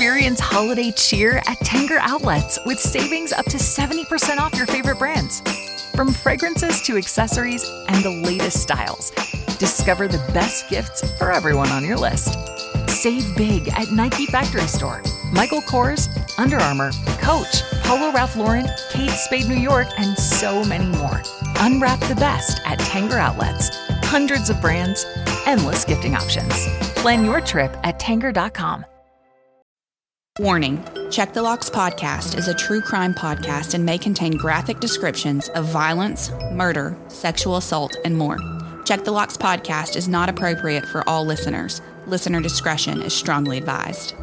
Experience holiday cheer at Tanger Outlets with savings up to 70% off your favorite brands. From fragrances to accessories and the latest styles, discover the best gifts for everyone on your list. Save big at Nike Factory Store, Michael Kors, Under Armour, Coach, Polo Ralph Lauren, Kate Spade New York, and so many more. Unwrap the best at Tanger Outlets. Hundreds of brands, endless gifting options. Plan your trip at Tanger.com. Warning, Check the Locks podcast is a true crime podcast and may contain graphic descriptions of violence, murder, sexual assault, and more. Check the Locks podcast is not appropriate for all listeners. Listener discretion is strongly advised.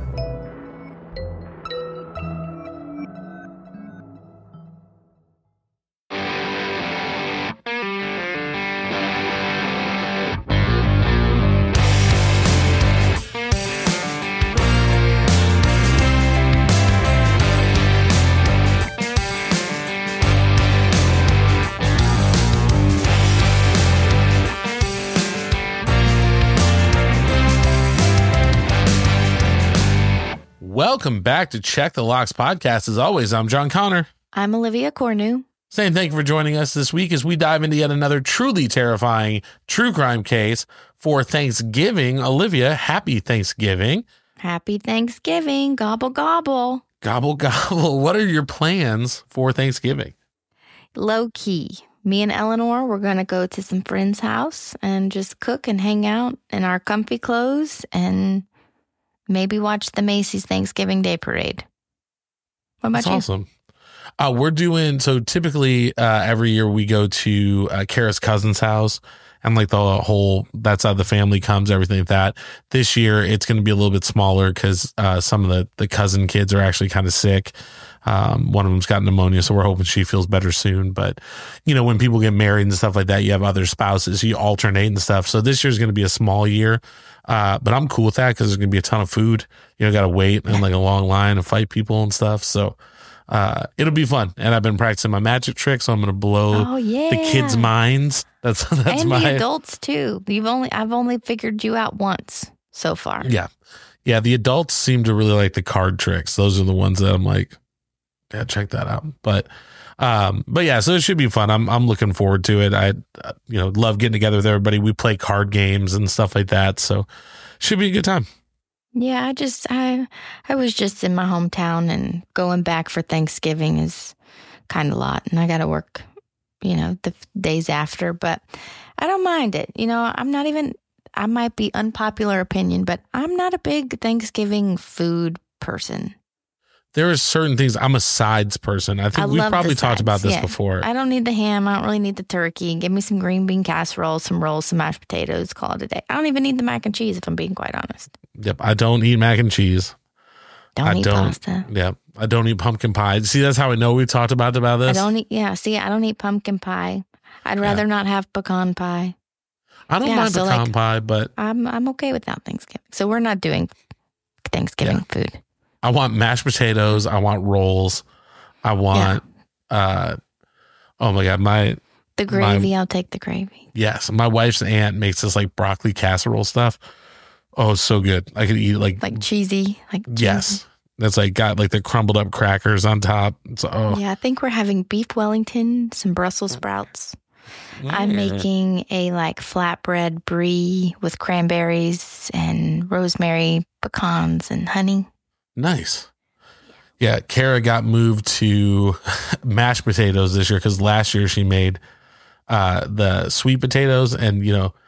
Welcome back to Check the Locks podcast. As always, I'm John Connor. I'm Olivia Cornu. Saying thank you for joining us this week as we dive into yet another truly terrifying true crime case for Thanksgiving. Olivia, happy Thanksgiving. Happy Thanksgiving. Gobble, gobble. Gobble, gobble. What are your plans for Thanksgiving? Low key. Me and Eleanor, we're going to go to some friend's house and just cook and hang out in our comfy clothes and maybe watch the Macy's Thanksgiving Day Parade. What about you? Awesome. We're doing, so typically every year we go to Kara's cousin's house and like the whole, that side of the family comes, everything like that. This year it's going to be a little bit smaller because some of the cousin kids are actually kind of sick. One of them's got pneumonia, so we're hoping she feels better soon. But, you know, when people get married and stuff like that, you have other spouses, you alternate and stuff. So this year's going to be a small year. But I'm cool with that because there's going to be a ton of food. You know, got to wait in like a long line and fight people and stuff. So it'll be fun. And I've been practicing my magic trick, so I'm going to blow the kids' minds. That's and my the adults too. I've only figured you out once so far. Yeah. The adults seem to really like the card tricks. Those are the ones that I'm like, yeah, check that out. But yeah, so it should be fun. I'm looking forward to it. I love getting together with everybody. We play card games and stuff like that. So should be a good time. Yeah, I was just in my hometown, and going back for Thanksgiving is kind of a lot. And I got to work, the days after, but I don't mind it. I might be unpopular opinion, but I'm not a big Thanksgiving food person. There are certain things. I'm a sides person. I think we've probably talked about this before. I don't need the ham. I don't really need the turkey. Give me some green bean casserole, some rolls, some mashed potatoes. Call it a day. I don't even need the mac and cheese, if I'm being quite honest. Yep. I don't eat mac and cheese. Don't eat pasta. Yep. I don't eat pumpkin pie. See, that's how I know we've talked about this. I don't eat pumpkin pie. I'd rather not have pecan pie. I don't mind pecan pie, but I'm okay without Thanksgiving. So we're not doing Thanksgiving food. I want mashed potatoes. I want rolls. I want, oh my God, the gravy. I'll take the gravy. Yes. My wife's aunt makes this like broccoli casserole stuff. Oh, it's so good. I could eat it like cheesy. Yes. That's got the crumbled up crackers on top. Yeah. I think we're having beef Wellington, some Brussels sprouts. I'm making a flatbread brie with cranberries and rosemary, pecans, and honey. Nice. Yeah, Kara got moved to mashed potatoes this year because last year she made the sweet potatoes. And,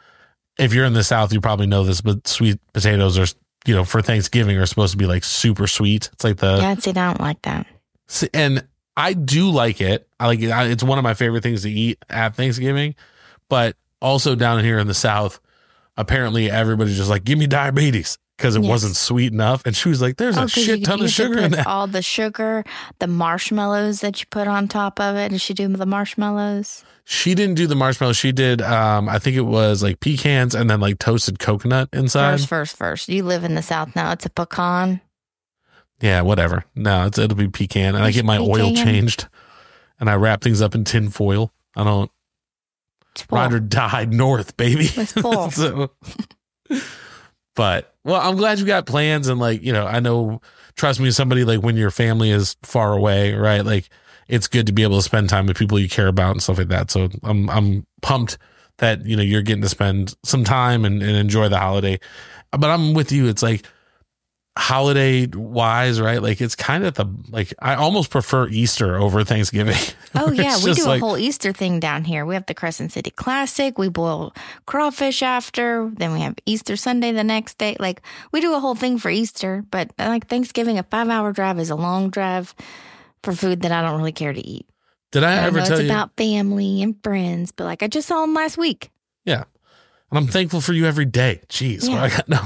if you're in the South, you probably know this, but sweet potatoes are, for Thanksgiving are supposed to be super sweet. It's like Yeah, I don't like that. And I do like it. I like it. It's one of my favorite things to eat at Thanksgiving. But also down here in the South, apparently everybody's just give me diabetes. Because it wasn't sweet enough. And she was like, there's a shit ton of sugar in that. All the sugar, the marshmallows that you put on top of it. Did she do the marshmallows? She didn't do the marshmallows. She did, I think it was pecans and then toasted coconut inside. First. You live in the South now. It's a pecan. Yeah, whatever. No, it'll be pecan. And I get my oil changed. And I wrap things up in tin foil. I don't ride or die north, baby. It's full. But well, I'm glad you got plans. And like, I know, trust me, somebody like when your family is far away, right? Like it's good to be able to spend time with people you care about and stuff like that. So I'm pumped that, you're getting to spend some time and enjoy the holiday. But I'm with you. It's like holiday wise, right? Like it's kind of I almost prefer Easter over Thanksgiving. Oh yeah. We do a whole Easter thing down here. We have the Crescent City Classic. We boil crawfish after, then we have Easter Sunday the next day. Like we do a whole thing for Easter, but like Thanksgiving, a 5-hour drive is a long drive for food that I don't really care to eat. Did I ever tell you? It's about family and friends, but like I just saw them last week. Yeah. And I'm thankful for you every day. Jeez. Yeah.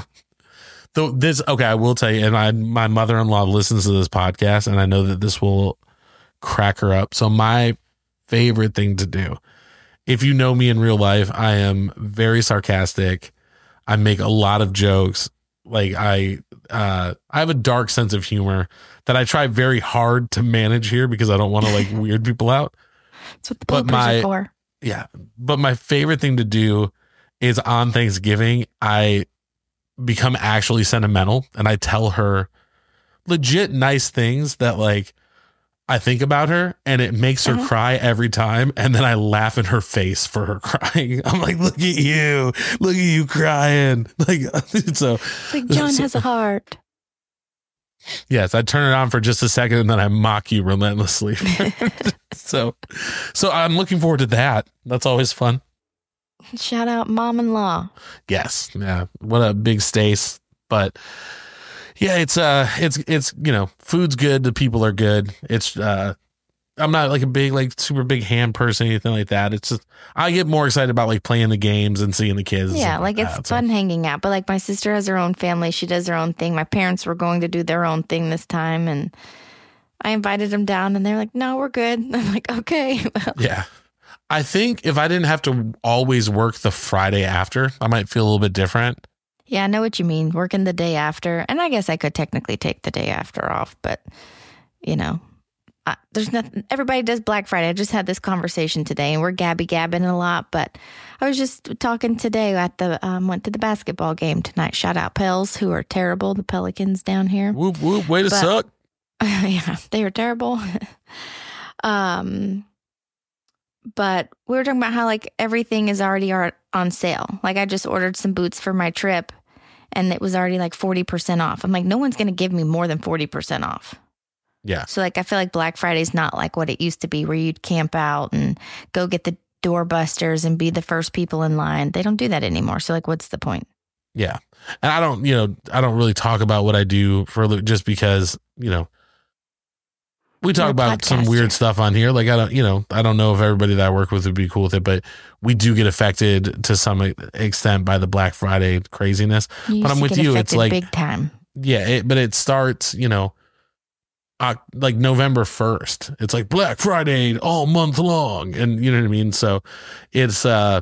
I will tell you, and my mother-in-law listens to this podcast, and I know that this will crack her up. So my favorite thing to do, if you know me in real life, I am very sarcastic. I make a lot of jokes. Like I have a dark sense of humor that I try very hard to manage here because I don't want to like weird people out. That's what the bloopers are for. Yeah. But my favorite thing to do is on Thanksgiving, I become actually sentimental and I tell her legit nice things that like I think about her and it makes her cry every time. And then I laugh in her face for her crying. I'm like, look at you crying. Like, so it's like John has a heart. Yes. I turn it on for just a second and then I mock you relentlessly. So I'm looking forward to that. That's always fun. Shout out mom-in-law. Yes. Yeah. What a big Stace. But yeah, it's food's good. The people are good. It's, I'm not like a big, like super big ham person, anything like that. It's just, I get more excited about like playing the games and seeing the kids. Yeah. Like it's fun hanging out, but like my sister has her own family. She does her own thing. My parents were going to do their own thing this time. And I invited them down and they're like, no, we're good. I'm like, okay. Yeah. I think if I didn't have to always work the Friday after, I might feel a little bit different. Yeah, I know what you mean. Working the day after. And I guess I could technically take the day after off, but there's nothing. Everybody does Black Friday. I just had this conversation today and we're gabbing a lot, but I was just talking today at went to the basketball game tonight. Shout out Pels, who are terrible. The Pelicans down here. Whoop, whoop, way to suck. Yeah, they are terrible. But we were talking about how like everything is already on sale. Like I just ordered some boots for my trip and it was already like 40% off. I'm like, no one's going to give me more than 40% off. Yeah. So like, I feel like Black Friday's not like what it used to be where you'd camp out and go get the doorbusters and be the first people in line. They don't do that anymore. So like, what's the point? Yeah. And I don't really talk about what I do for just because, we talk about some weird stuff on here. Like I don't know if everybody that I work with would be cool with it, but we do get affected to some extent by the Black Friday craziness. But I'm with you. It's like big time. Yeah. But it starts, like November 1st. It's like Black Friday all month long. And you know what I mean? So it's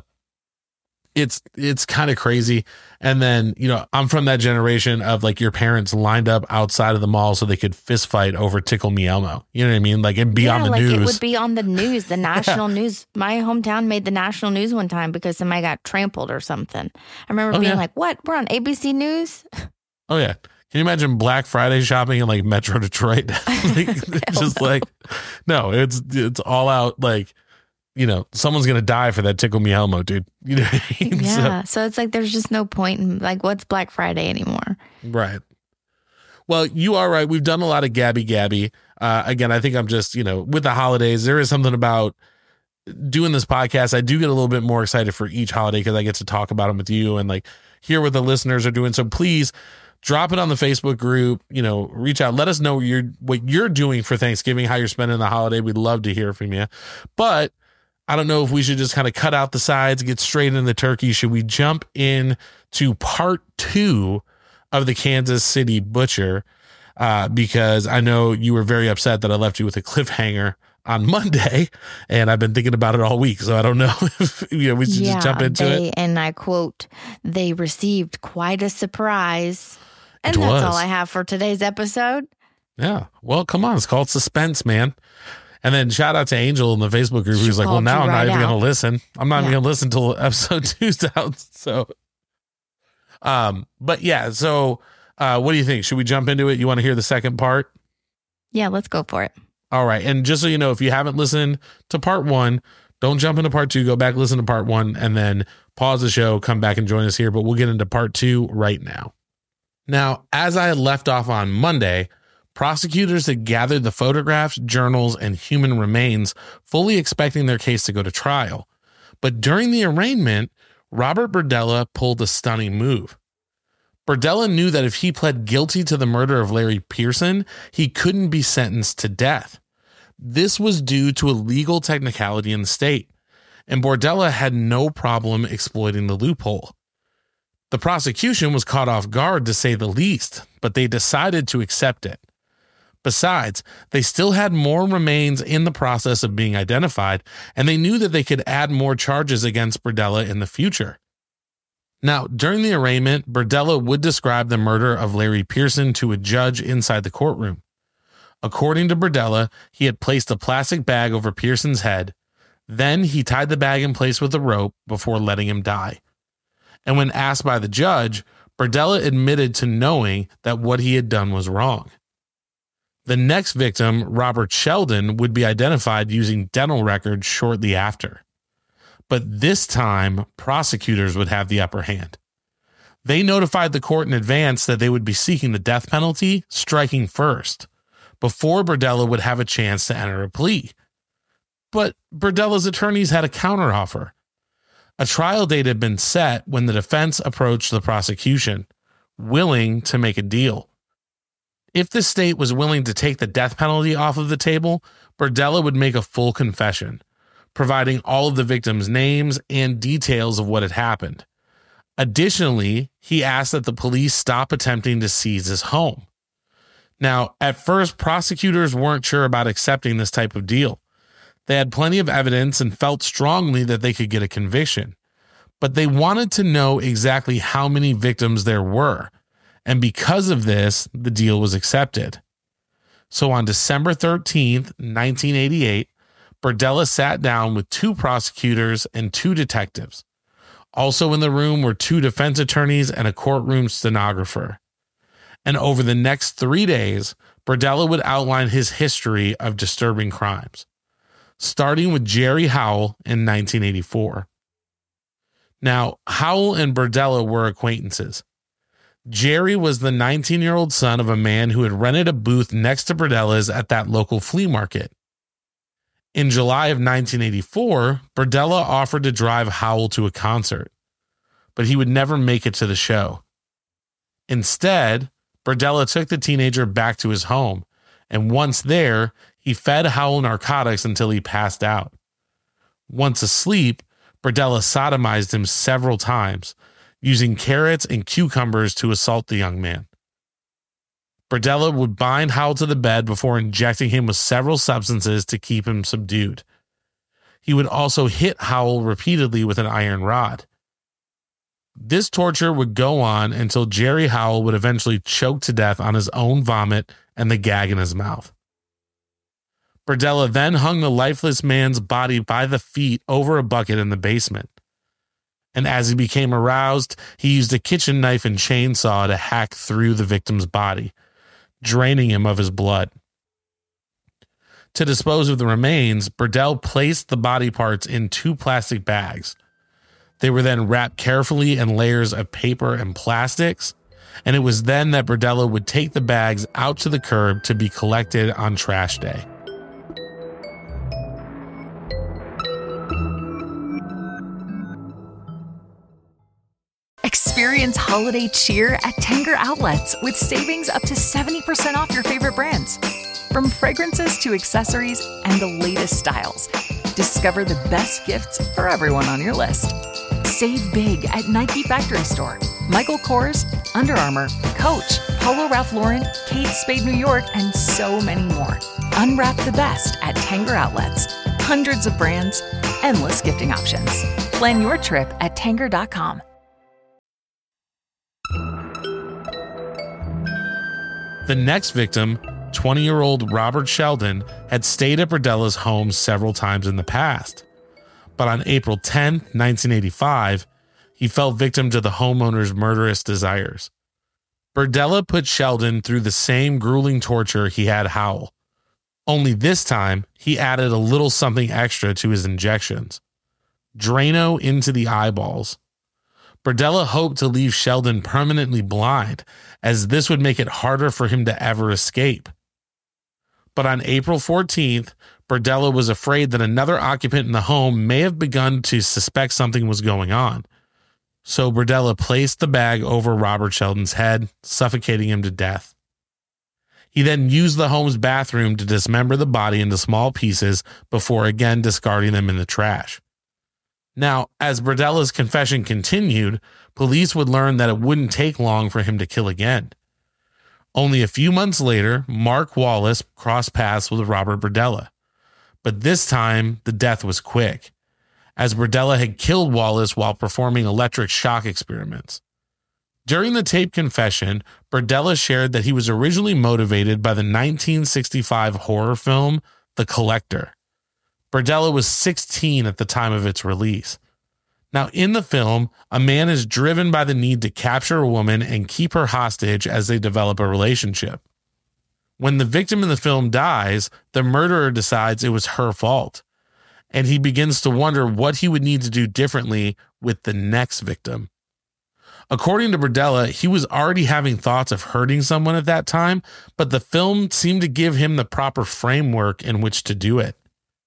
kind of crazy. And then, I'm from that generation of like your parents lined up outside of the mall so they could fist fight over Tickle Me Elmo. You know what I mean? Like it'd be on the news. It would be on the news, the national news. My hometown made the national news one time because somebody got trampled or something. I remember being like, what? We're on ABC News? Oh, yeah. Can you imagine Black Friday shopping in like Metro Detroit? Just like, no, it's all out like, someone's going to die for that Tickle Me Elmo, dude. You know what I mean? Yeah. So it's like, there's just no point in like, what's Black Friday anymore? Right. Well, you are right. We've done a lot of gabby. Again, I think I'm just, with the holidays, there is something about doing this podcast. I do get a little bit more excited for each holiday because I get to talk about them with you and like hear what the listeners are doing. So please drop it on the Facebook group, reach out, let us know what you're doing for Thanksgiving, how you're spending the holiday. We'd love to hear from you. But I don't know if we should just kind of cut out the sides, get straight into the turkey. Should we jump in to part 2 of the Kansas City Butcher? Because I know you were very upset that I left you with a cliffhanger on Monday, and I've been thinking about it all week. So I don't know if we should just jump into it. And I quote, they received quite a surprise. And that's all I have for today's episode. Yeah. Well, come on. It's called suspense, man. And then shout out to Angel in the Facebook group who's like, well, now I'm not even going to listen. I'm not even going to listen until episode 2's out. So, But yeah, so what do you think? Should we jump into it? You want to hear the second part? Yeah, let's go for it. All right. And just so you know, if you haven't listened to part 1, don't jump into part 2, go back, listen to part 1, and then pause the show, come back and join us here. But we'll get into part 2 right now. Now, as I had left off on Monday, prosecutors had gathered the photographs, journals, and human remains, fully expecting their case to go to trial. But during the arraignment, Robert Berdella pulled a stunning move. Berdella knew that if he pled guilty to the murder of Larry Pearson, he couldn't be sentenced to death. This was due to a legal technicality in the state, and Berdella had no problem exploiting the loophole. The prosecution was caught off guard, to say the least, but they decided to accept it. Besides, they still had more remains in the process of being identified, and they knew that they could add more charges against Berdella in the future. Now, during the arraignment, Berdella would describe the murder of Larry Pearson to a judge inside the courtroom. According to Berdella, he had placed a plastic bag over Pearson's head. Then he tied the bag in place with a rope before letting him die. And when asked by the judge, Berdella admitted to knowing that what he had done was wrong. The next victim, Robert Sheldon, would be identified using dental records shortly after. But this time, prosecutors would have the upper hand. They notified the court in advance that they would be seeking the death penalty, striking first, before Berdella would have a chance to enter a plea. But Berdella's attorneys had a counteroffer. A trial date had been set when the defense approached the prosecution, willing to make a deal. If the state was willing to take the death penalty off of the table, Berdella would make a full confession, providing all of the victims' names and details of what had happened. Additionally, he asked that the police stop attempting to seize his home. Now, at first, prosecutors weren't sure about accepting this type of deal. They had plenty of evidence and felt strongly that they could get a conviction, but they wanted to know exactly how many victims there were, and because of this, the deal was accepted. So on December 13th, 1988, Berdella sat down with 2 prosecutors and 2 detectives. Also in the room were 2 defense attorneys and a courtroom stenographer. And over the next 3 days, Berdella would outline his history of disturbing crimes, starting with Jerry Howell in 1984. Now, Howell and Berdella were acquaintances. Jerry was the 19-year-old son of a man who had rented a booth next to Berdella's at that local flea market. In July of 1984, Berdella offered to drive Howell to a concert, but he would never make it to the show. Instead, Berdella took the teenager back to his home, and once there, he fed Howell narcotics until he passed out. Once asleep, Berdella sodomized him several times, using carrots and cucumbers to assault the young man. Berdella would bind Howell to the bed before injecting him with several substances to keep him subdued. He would also hit Howell repeatedly with an iron rod. This torture would go on until Jerry Howell would eventually choke to death on his own vomit and the gag in his mouth. Berdella then hung the lifeless man's body by the feet over a bucket in the basement. And as he became aroused, he used a kitchen knife and chainsaw to hack through the victim's body, draining him of his blood. To dispose of the remains, Berdella placed the body parts in 2 plastic bags. They were then wrapped carefully in layers of paper and plastics, and it was then that Berdella would take the bags out to the curb to be collected on trash day. Experience holiday cheer at Tanger Outlets with savings up to 70% off your favorite brands. From fragrances to accessories and the latest styles, discover the best gifts for everyone on your list. Save big at Nike Factory Store, Michael Kors, Under Armour, Coach, Polo Ralph Lauren, Kate Spade New York, and so many more. Unwrap the best at Tanger Outlets. Hundreds of brands, endless gifting options. Plan your trip at Tanger.com. The next victim, 20-year-old Robert Sheldon, had stayed at Berdella's home several times in the past. But on April 10, 1985, he fell victim to the homeowner's murderous desires. Berdella put Sheldon through the same grueling torture he had Howell. Only this time, he added a little something extra to his injections. Drano into the eyeballs. Berdella hoped to leave Sheldon permanently blind, as this would make it harder for him to ever escape. But on April 14th, Berdella was afraid that another occupant in the home may have begun to suspect something was going on. So Berdella placed the bag over Robert Sheldon's head, suffocating him to death. He then used the home's bathroom to dismember the body into small pieces before again discarding them in the trash. Now, as Berdella's confession continued, police would learn that it wouldn't take long for him to kill again. Only a few months later, Mark Wallace crossed paths with Robert Berdella. But this time, the death was quick, as Berdella had killed Wallace while performing electric shock experiments. During the tape confession, Berdella shared that he was originally motivated by the 1965 horror film, The Collector. Berdella was 16 at the time of its release. Now, in the film, a man is driven by the need to capture a woman and keep her hostage as they develop a relationship. When the victim in the film dies, the murderer decides it was her fault, and he begins to wonder what he would need to do differently with the next victim. According to Berdella, he was already having thoughts of hurting someone at that time, but the film seemed to give him the proper framework in which to do it.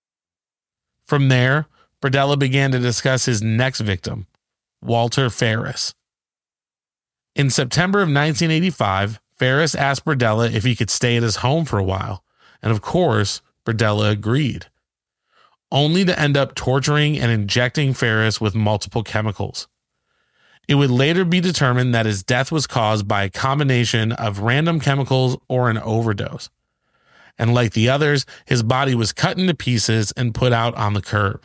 From there, Berdella began to discuss his next victim, Walter Ferris. In September of 1985, Ferris asked Berdella if he could stay at his home for a while, and of course, Berdella agreed, only to end up torturing and injecting Ferris with multiple chemicals. It would later be determined that his death was caused by a combination of random chemicals or an overdose. And like the others, his body was cut into pieces and put out on the curb.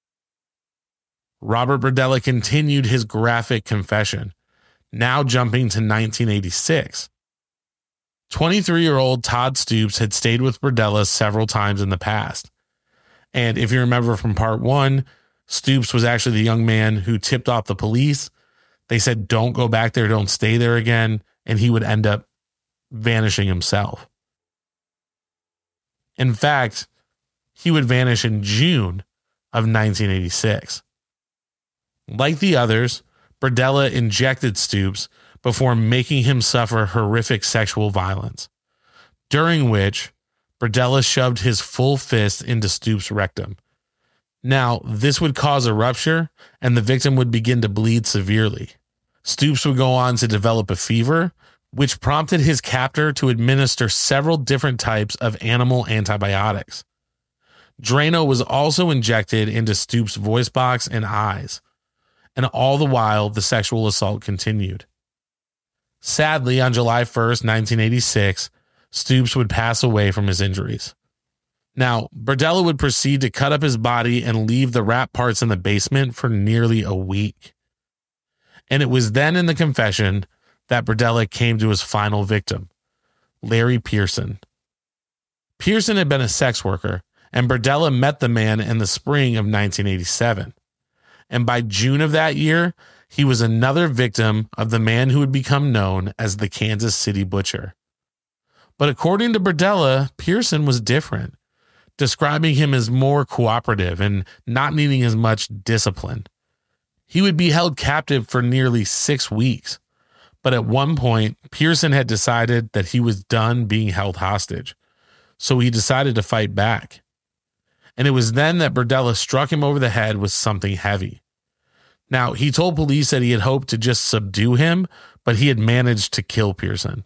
Robert Berdella continued his graphic confession, now jumping to 1986. 23-year-old Todd Stoops had stayed with Berdella several times in the past. And if you remember from part 1, Stoops was actually the young man who tipped off the police. They said, don't go back there, don't stay there again, and he would end up vanishing himself. In fact, he would vanish in June of 1986. Like the others, Berdella injected Stoops before making him suffer horrific sexual violence, during which Berdella shoved his full fist into Stoops' rectum. Now, this would cause a rupture, and the victim would begin to bleed severely. Stoops would go on to develop a fever, which prompted his captor to administer several different types of animal antibiotics. Drano was also injected into Stoops' voice box and eyes, and all the while the sexual assault continued. Sadly, on July 1st, 1986, Stoops would pass away from his injuries. Now, Berdella would proceed to cut up his body and leave the wrap parts in the basement for nearly a week. And it was then in the confession that Berdella came to his final victim, Larry Pearson. Pearson had been a sex worker, and Berdella met the man in the spring of 1987. And by June of that year, he was another victim of the man who would become known as the Kansas City Butcher. But according to Berdella, Pearson was different, describing him as more cooperative and not needing as much discipline. He would be held captive for nearly 6 weeks. But at one point, Pearson had decided that he was done being held hostage, so he decided to fight back. And it was then that Berdella struck him over the head with something heavy. Now, he told police that he had hoped to just subdue him, but he had managed to kill Pearson.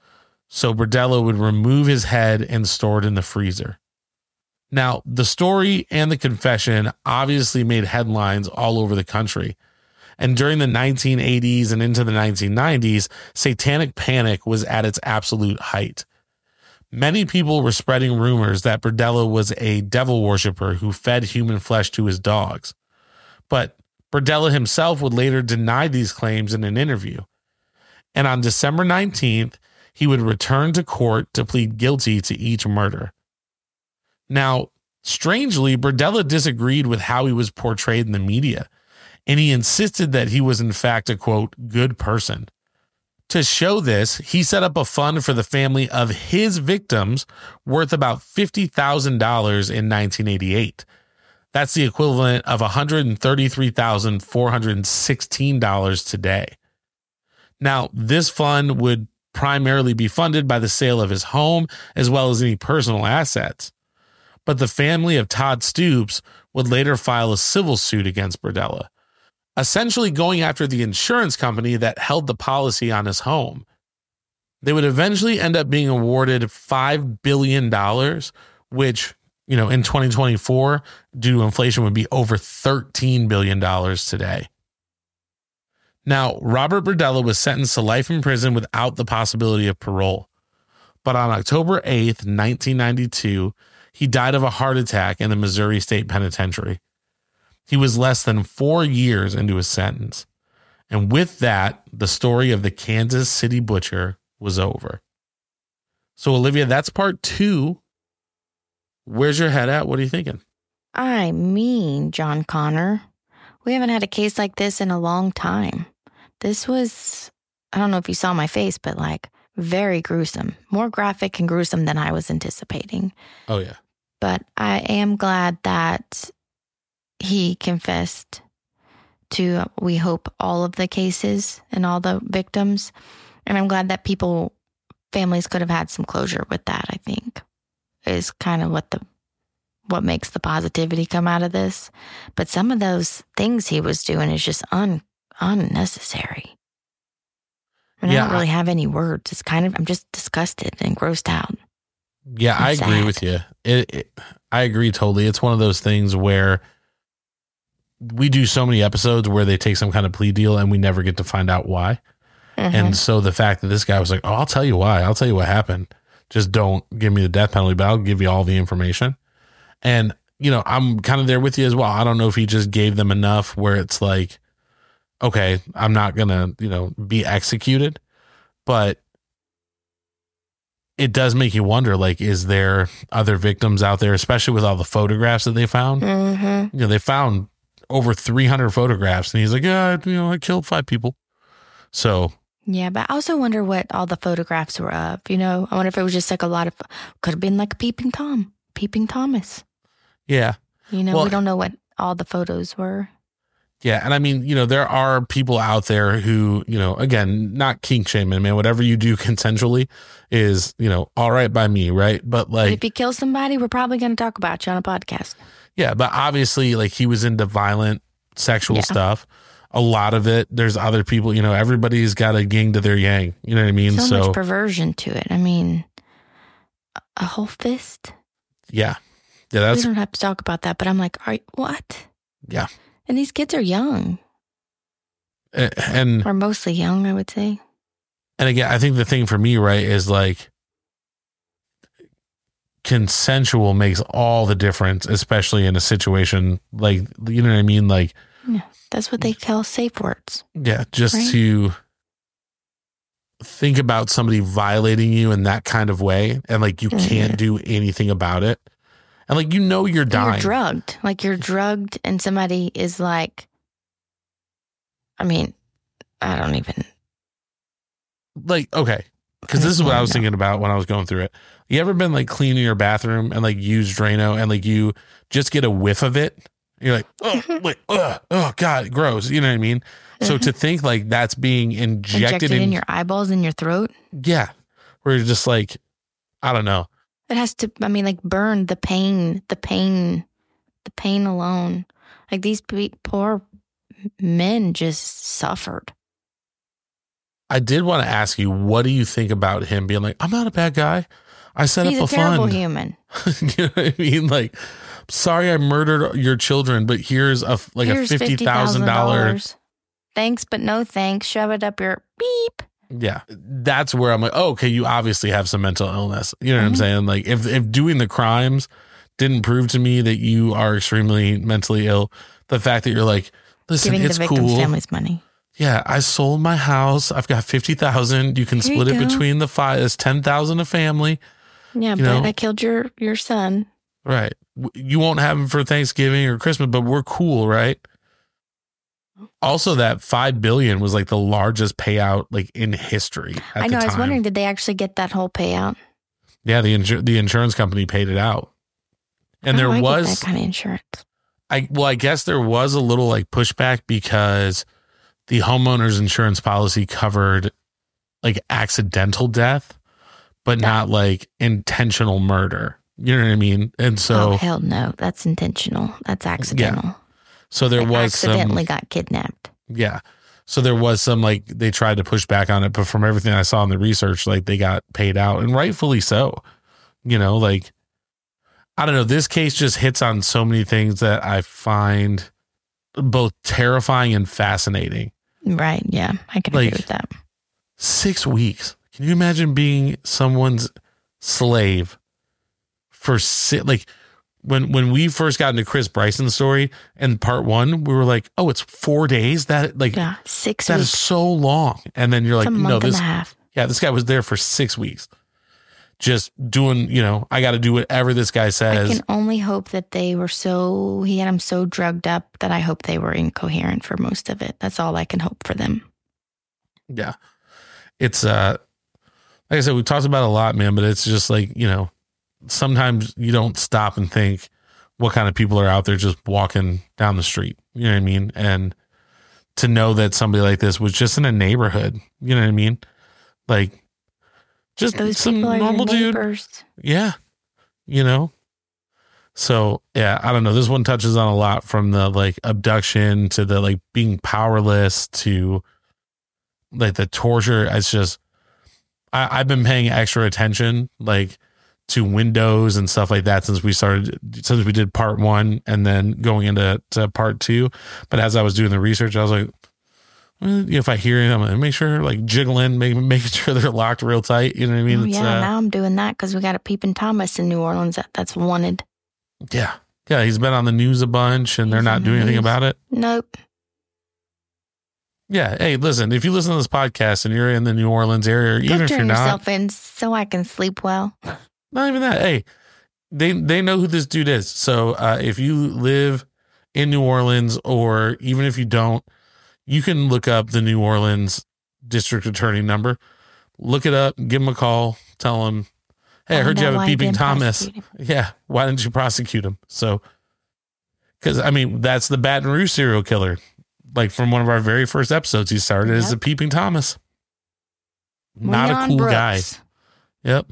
So Berdella would remove his head and store it in the freezer. Now, the story and the confession obviously made headlines all over the country. And during the 1980s and into the 1990s, satanic panic was at its absolute height. Many people were spreading rumors that Berdella was a devil worshiper who fed human flesh to his dogs. But Berdella himself would later deny these claims in an interview. And on December 19th, he would return to court to plead guilty to each murder. Now, strangely, Berdella disagreed with how he was portrayed in the media. and he insisted that he was in fact a, quote, good person. To show this, he set up a fund for the family of his victims worth about $50,000 in 1988. That's the equivalent of $133,416 today. Now, this fund would primarily be funded by the sale of his home as well as any personal assets. But the family of Todd Stoops would later file a civil suit against Berdella, essentially going after the insurance company that held the policy on his home. They would eventually end up being awarded $5 billion, which, in 2024, due to inflation, would be over $13 billion today. Now, Robert Berdella was sentenced to life in prison without the possibility of parole. But on October 8th, 1992, he died of a heart attack in the Missouri State Penitentiary. He was less than 4 years into his sentence. And with that, the story of the Kansas City Butcher was over. So, Olivia, that's part 2. Where's your head at? What are you thinking? I mean, John Connor, we haven't had a case like this in a long time. This was, I don't know if you saw my face, but very gruesome. More graphic and gruesome than I was anticipating. Oh, yeah. But I am glad that he confessed to, we hope, all of the cases and all the victims. And I'm glad that families could have had some closure with that, I think, is kind of what makes the positivity come out of this. But some of those things he was doing is just unnecessary. And I don't really have any words. It's I'm just disgusted and grossed out. Yeah, I agree with you. I agree totally. It's one of those things where we do so many episodes where they take some kind of plea deal and we never get to find out why. Mm-hmm. And so the fact that this guy was like, oh, I'll tell you why. I'll tell you what happened. Just don't give me the death penalty, but I'll give you all the information. And, I'm kind of there with you as well. I don't know if he just gave them enough where it's like, okay, I'm not going to, be executed. But it does make you wonder, is there other victims out there, especially with all the photographs that they found? Mm-hmm. They found over 300 photographs and he's like, yeah, I killed 5 people. So. Yeah, but I also wonder what all the photographs were of. I wonder if it was just a lot of, could have been like Peeping Thomas. Yeah. We don't know what all the photos were. Yeah. And I mean, there are people out there who, again, not kink shaming, man, whatever you do consensually is, all right by me. Right. But if you kill somebody, we're probably going to talk about you on a podcast. Yeah. But obviously he was into violent sexual stuff. A lot of it, there's other people, everybody's got a yin to their yang. You know what I mean? So much perversion to it. I mean, a whole fist. Yeah. Yeah. We don't have to talk about that, but I'm like, all right, what? Yeah. And these kids are young. Or mostly young, I would say. And again, I think the thing for me, right, is consensual makes all the difference, especially in a situation you know what I mean? Yeah, that's what they call safe words. Yeah, just to think about somebody violating you in that kind of way and you can't do anything about it. And you're dying. You're drugged and somebody is I mean, I don't even. Okay. Because this is what I was thinking about when I was going through it. You ever been cleaning your bathroom and use Drano and you just get a whiff of it? You're oh God, gross. You know what I mean? Mm-hmm. So to think that's being injected in your eyeballs and your throat. Yeah. Where you're just I don't know. It has to, burn the pain alone. These poor men just suffered. I did want to ask you, what do you think about him being I'm not a bad guy. I set up a fund. He's a terrible human. You know what I mean? Sorry I murdered your children, but here's a $50,000. Thanks, but no thanks. Shove it up your beep. Yeah. That's where I'm okay, you obviously have some mental illness. You know what I'm saying? If doing the crimes didn't prove to me that you are extremely mentally ill, the fact that you're listen, giving it's the victim's cool. Family's money. Yeah, I sold my house. I've got $50,000. You can split it between the 5. It's $10,000 a family. Yeah, but I killed your son. Right. You won't have him for Thanksgiving or Christmas, but we're cool, right? Also, that $5 billion was like the largest payout like in history. I know. I was wondering, did they actually get that whole payout? Yeah, the insurance company paid it out, and there was that kind of insurance. I guess there was a little like pushback because the homeowner's insurance policy covered like accidental death, but not like intentional murder. You know what I mean? And so, hell no, that's intentional. That's accidental. Yeah. So there was accidentally got kidnapped. Yeah. So there was some like they tried to push back on it, but from everything I saw in the research, like they got paid out, and rightfully so. You know, like I don't know. This case just hits on so many things that I find both terrifying and fascinating. Right. Yeah, I can agree with that. 6 weeks. Can you imagine being someone's slave for like? When we first got into Chris Bryson's story in part 1, we were like, oh, it's 4 days. That like 6 weeks. That is so long. And then you're like, no, this guy was there for 6 weeks. Just doing, I got to do whatever this guy says. I can only hope that he had him so drugged up that I hope they were incoherent for most of it. That's all I can hope for them. Yeah. It's, like I said, we talked about it a lot, man, but it's just like, sometimes you don't stop and think what kind of people are out there just walking down the street. You know what I mean? And to know that somebody like this was just in a neighborhood, you know what I mean? Like just those some normal dude. Yeah. So yeah, I don't know. This one touches on a lot from the like abduction to the like being powerless to like the torture. It's just, I've been paying extra attention, like, to windows and stuff like that since we did part 1 and then going into part 2. But as I was doing the research, I was like, if I hear it, I'm gonna make sure like jiggling, making sure they're locked real tight. You know what I mean? Oh, now I'm doing that because we got a Peeping Thomas in New Orleans that's wanted. Yeah. Yeah. He's been on the news a bunch and they're not doing anything about it. Nope. Yeah. Hey, listen, if you listen to this podcast and you're in the New Orleans area, or even if you're not, yourself in so I can sleep well. Not even that. Hey, they know who this dude is. So if you live in New Orleans, or even if you don't, you can look up the New Orleans district attorney number. Look it up, give him a call, tell him, hey, I heard you have a Peeping Thomas. Yeah. Why didn't you prosecute him? So, because I mean, that's the Baton Rouge serial killer. Like from one of our very first episodes, he started as a Peeping Thomas. Not a cool guy. Yep.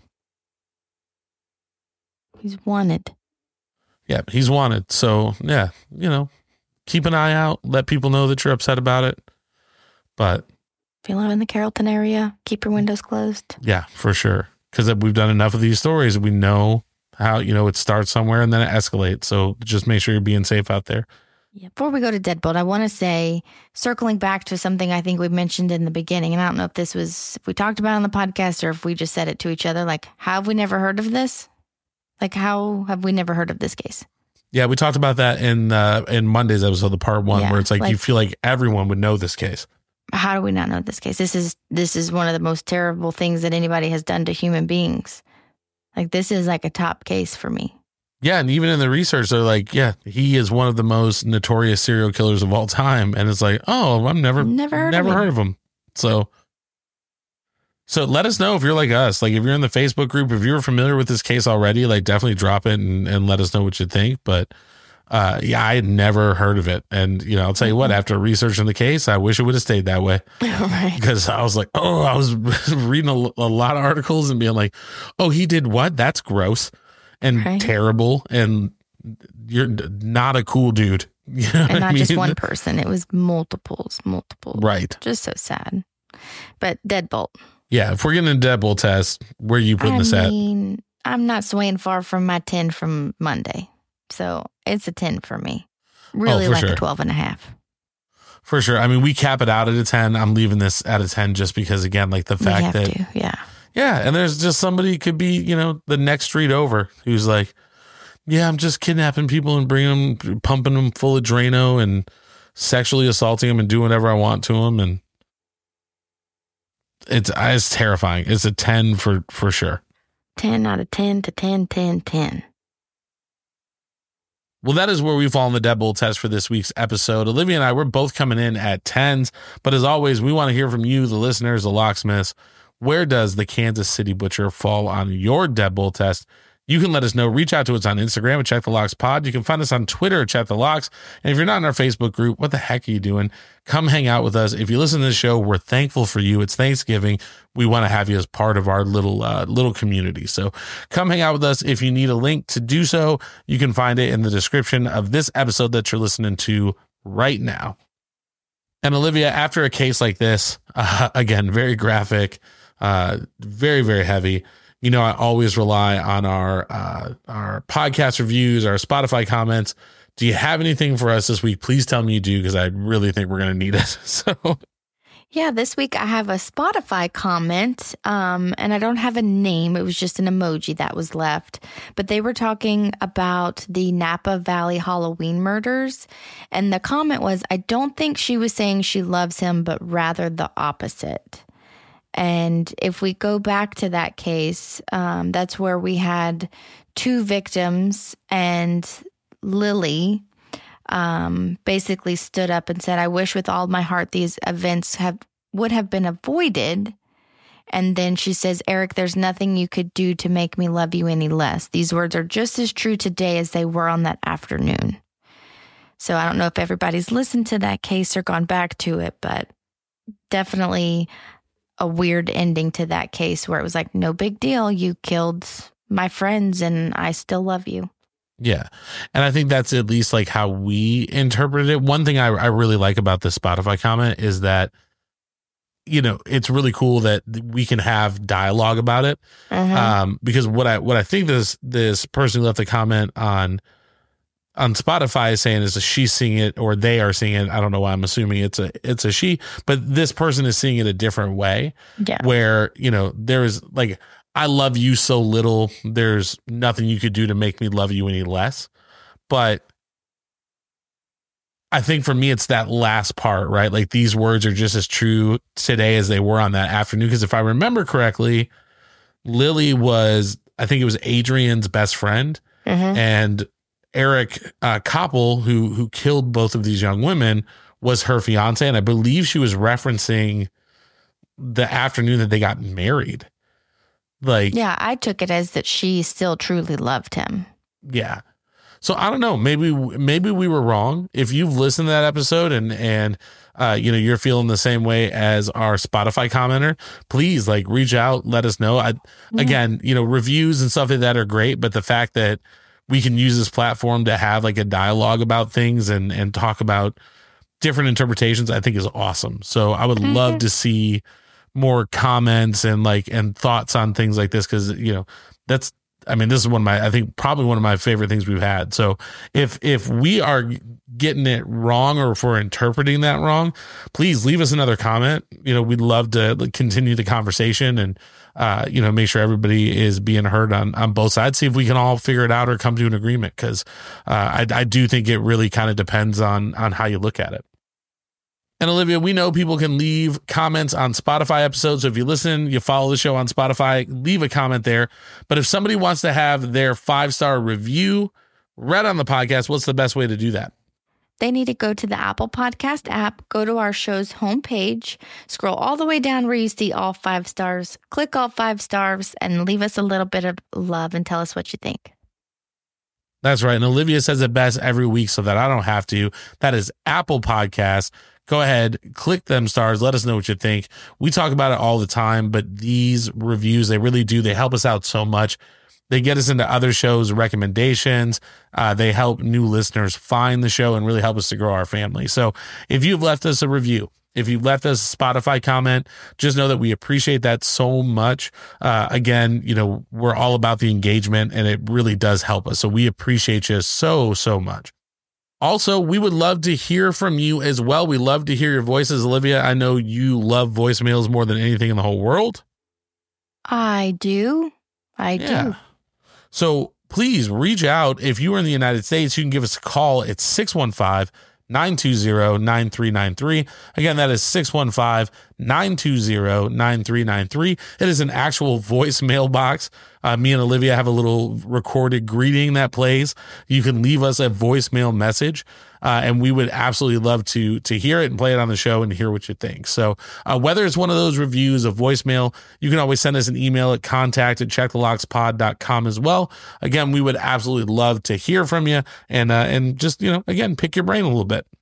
He's wanted. Yeah, he's wanted. So, yeah, keep an eye out. Let people know that you're upset about it. But if you live in the Carrollton area, keep your windows closed. Yeah, for sure. Because we've done enough of these stories. We know how, it starts somewhere and then it escalates. So just make sure you're being safe out there. Yeah. Before we go to Deadbolt, I want to say, circling back to something I think we mentioned in the beginning, and I don't know if we talked about it on the podcast or if we just said it to each other, like, have we never heard of this? Like, how have we never heard of this case? Yeah, we talked about that in Monday's episode, the part 1, where it's like you feel like everyone would know this case. How do we not know this case? This is one of the most terrible things that anybody has done to human beings. Like, this is like a top case for me. Yeah, and even in the research, they're like, yeah, he is one of the most notorious serial killers of all time. And it's like, oh, I've never heard of him. So let us know if you're like us. Like, if you're in the Facebook group, if you're familiar with this case already, like, definitely drop it and let us know what you think. But yeah, I had never heard of it. And, I'll tell you what, after researching the case, I wish it would have stayed that way. Right. Because I was like, I was reading a lot of articles and being like, oh, he did what? That's gross and terrible. And you're not a cool dude. You know and not just one person. It was multiple. Right. Just so sad. But Deadbolt. Yeah, if we're getting a Deadbolt test, where are you putting this at? I'm not swaying far from my 10 from Monday. So it's a 10 for me. Really like a 12.5. For sure. I mean, we cap it out at a 10. I'm leaving this at a 10 just because, again, like the fact that. Yeah. And there's just somebody could be, the next street over who's like, yeah, I'm just kidnapping people and bringing them, pumping them full of Drano and sexually assaulting them and doing whatever I want to them. And it's terrifying. It's a 10 for sure. 10 out of 10 to 10, 10, 10. Well, that is where we fall on the deadbolt test for this week's episode. Olivia and I, we're both coming in at 10s, but as always, we want to hear from you, the listeners, the locksmiths. Where does the Kansas City Butcher fall on your deadbolt test? You can let us know. Reach out to us on Instagram at Check the Locks Pod. You can find us on Twitter at Check the Locks. And if you're not in our Facebook group, what the heck are you doing? Come hang out with us. If you listen to this show, we're thankful for you. It's Thanksgiving. We want to have you as part of our little community. So come hang out with us. If you need a link to do so, you can find it in the description of this episode that you're listening to right now. And Olivia, after a case like this, again, very graphic, very, very heavy. You know, I always rely on our podcast reviews, our Spotify comments. Do you have anything for us this week? Please tell me you do, because I really think we're going to need it. So, yeah, this week I have a Spotify comment, and I don't have a name. It was just an emoji that was left. But they were talking about the Napa Valley Halloween murders. And the comment was, I don't think she was saying she loves him, but rather the opposite. And if we go back to that case, that's where we had 2 victims, and Lily basically stood up and said, I wish with all my heart these events would have been avoided. And then she says, Eric, there's nothing you could do to make me love you any less. These words are just as true today as they were on that afternoon. So I don't know if everybody's listened to that case or gone back to it, but definitely a weird ending to that case where it was like, no big deal. You killed my friends and I still love you. Yeah. And I think that's at least like how we interpreted it. One thing I really like about the Spotify comment is that, you know, it's really cool that we can have dialogue about it. Because what I think this person who left the comment on Spotify is saying is that she's seeing it, or they are seeing it. I don't know why I'm assuming it's a she, but this person is seeing it a different way. Yeah. Where, you know, there's like, I love you so little. There's nothing you could do to make me love you any less. But I think for me, it's that last part, right? Like, these words are just as true today as they were on that afternoon. Because if I remember correctly, Lily was, I think it was Adrian's best friend. And Eric Koppel, who killed both of these young women, was her fiance. And I believe she was referencing the afternoon that they got married. Like, yeah, I took it as that she still truly loved him. Yeah. So I don't know. Maybe we were wrong. If you've listened to that episode and you know, you're feeling the same way as our Spotify commenter, please like reach out, let us know. Again, you know, reviews and stuff like that are great, but the fact that we can use this platform to have like a dialogue about things and talk about different interpretations, I think is awesome. So I would love to see more comments and thoughts on things like this. Cause you know, this is I think probably one of my favorite things we've had. So if we are getting it wrong, or if we're interpreting that wrong, please leave us another comment. You know, we'd love to continue the conversation and, you know, make sure everybody is being heard on both sides. See if we can all figure it out or come to an agreement. Cause, I do think it really kind of depends on how you look at it. And Olivia, we know people can leave comments on Spotify episodes. So if you listen, you follow the show on Spotify, leave a comment there. But if somebody wants to have their 5-star review read on the podcast, what's the best way to do that? They need to go to the Apple Podcast app, go to our show's homepage, scroll all the way down where you see all 5 stars, click all 5 stars, and leave us a little bit of love and tell us what you think. That's right. And Olivia says it best every week so that I don't have to. That is Apple Podcasts. Go ahead, click them stars. Let us know what you think. We talk about it all the time, but these reviews, they really do. They help us out so much. They get us into other shows' recommendations. They help new listeners find the show and really help us to grow our family. So if you've left us a review, if you've left us a Spotify comment, just know that we appreciate that so much. Again, you know, we're all about the engagement and it really does help us. So we appreciate you so, so much. Also, we would love to hear from you as well. We love to hear your voices. Olivia, I know you love voicemails more than anything in the whole world. I do. I do. So please reach out. If you are in the United States, you can give us a call at 615-920-9393. Again, that is 920-9393. It is an actual voicemail box. Me and Olivia have a little recorded greeting that plays. You can leave us a voicemail message, and we would absolutely love to hear it and play it on the show and hear what you think. So whether it's one of those reviews of voicemail, you can always send us an email at contact@checkthelockspod.com as well. Again, we would absolutely love to hear from you and just, again, pick your brain a little bit.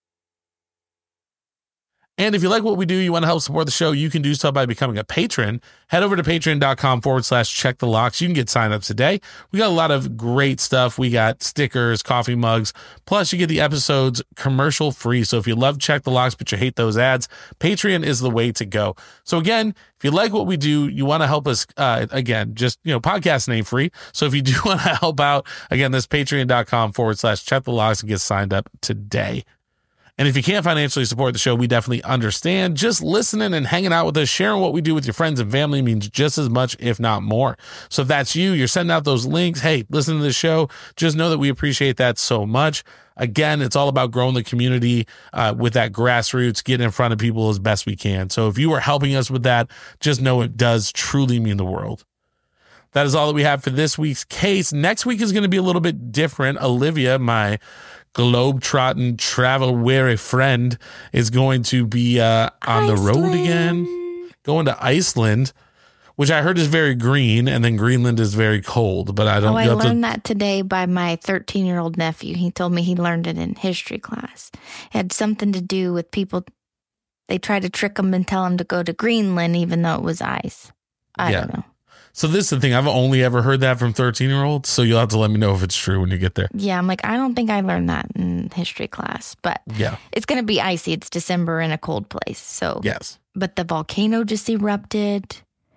And if you like what we do, you want to help support the show, you can do so by becoming a patron. Head over to patreon.com/checkthelocks. You can get signups today. We got a lot of great stuff. We got stickers, coffee mugs, plus you get the episodes commercial free. So if you love Check the Locks, but you hate those ads, Patreon is the way to go. So again, if you like what we do, you want to help us, again, just, podcasting ain't free. So if you do want to help out, again, that's patreon.com/checkthelocks and get signed up today. And if you can't financially support the show, we definitely understand. Just listening and hanging out with us, sharing what we do with your friends and family means just as much, if not more. So if that's you're sending out those links, hey, listen to the show, just know that we appreciate that so much. Again, it's all about growing the community with that grassroots, getting in front of people as best we can. So if you are helping us with that, just know it does truly mean the world. That is all that we have for this week's case. Next week is going to be a little bit different. Olivia, my globe-trotting, travel-weary friend, is going to be on the road again, going to Iceland, which I heard is very green, and then Greenland is very cold. But I don't. I learned that today by my 13-year-old nephew. He told me he learned it in history class. It had something to do with people. They tried to trick him and tell him to go to Greenland, even though it was ice. I don't know. So this is the thing. I've only ever heard that from 13-year-olds. So you'll have to let me know if it's true when you get there. Yeah, I'm like, I don't think I learned that in history class. But yeah, it's going to be icy. It's December in a cold place. So yes. But the volcano just erupted.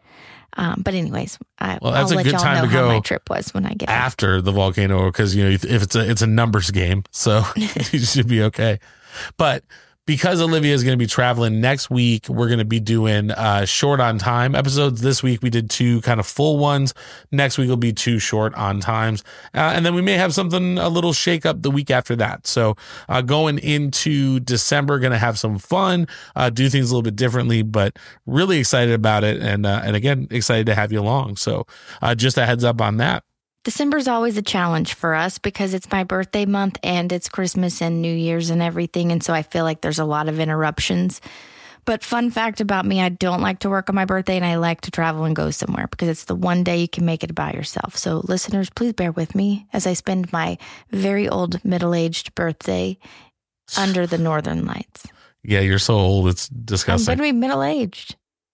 But anyways, that's I'll a let good y'all time know to go how my trip was when I get after the volcano, because if it's a numbers game, so you should be okay. But because Olivia is going to be traveling next week, we're going to be doing short on time episodes. This week we did 2 kind of full ones. Next week will be 2 short on times. And then we may have something, a little shake up the week after that. So going into December, going to have some fun, do things a little bit differently, but really excited about it. And again, excited to have you along. So just a heads up on that. December's always a challenge for us because it's my birthday month and it's Christmas and New Year's and everything. And so I feel like there's a lot of interruptions. But fun fact about me, I don't like to work on my birthday and I like to travel and go somewhere because it's the one day you can make it about yourself. So listeners, please bear with me as I spend my very old middle-aged birthday under the Northern Lights. Yeah, you're so old. It's disgusting. I'm going to be middle-aged.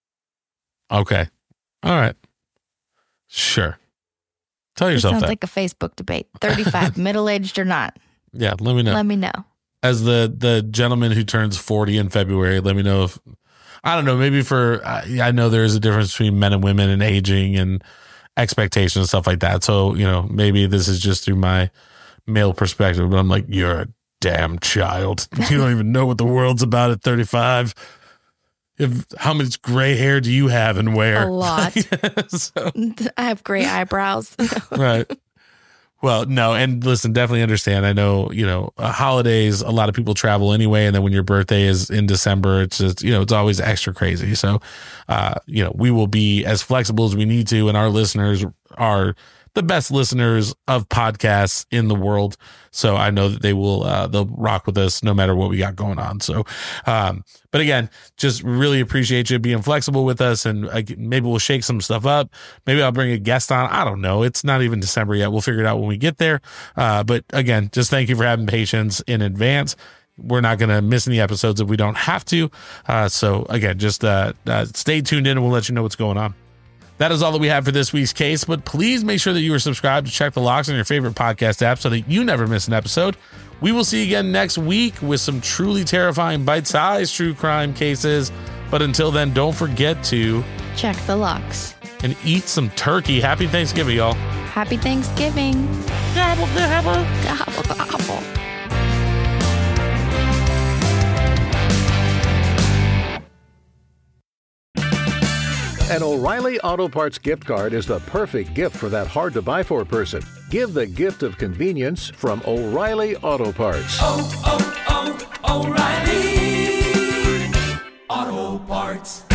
Okay. All right. Sure. Tell yourself sounds that. Like a Facebook debate. 35, middle-aged or not? Yeah, let me know. Let me know. As the gentleman who turns 40 in February, let me know if, I don't know, maybe I know there is a difference between men and women and aging and expectations and stuff like that. So, maybe this is just through my male perspective, but I'm like, you're a damn child. You don't even know what the world's about at 35. How much gray hair do you have and where? A lot. So. I have gray eyebrows. Right. Well, no. And listen, definitely understand. I know, holidays, a lot of people travel anyway. And then when your birthday is in December, it's just, it's always extra crazy. So, we will be as flexible as we need to. And our listeners are the best listeners of podcasts in the world. So I know that they will, they'll rock with us no matter what we got going on. So, but again, just really appreciate you being flexible with us, and maybe we'll shake some stuff up. Maybe I'll bring a guest on. I don't know. It's not even December yet. We'll figure it out when we get there. But again, just thank you for having patience in advance. We're not going to miss any episodes if we don't have to. So again, just stay tuned in and we'll let you know what's going on. That is all that we have for this week's case, but please make sure that you are subscribed to Check the Locks on your favorite podcast app so that you never miss an episode. We will see you again next week with some truly terrifying bite-sized true crime cases. But until then, don't forget to check the locks and eat some turkey. Happy Thanksgiving, y'all. Happy Thanksgiving. Gobble, gobble. Gobble, gobble. An O'Reilly Auto Parts gift card is the perfect gift for that hard-to-buy-for person. Give the gift of convenience from O'Reilly Auto Parts. O'Reilly Auto Auto Parts.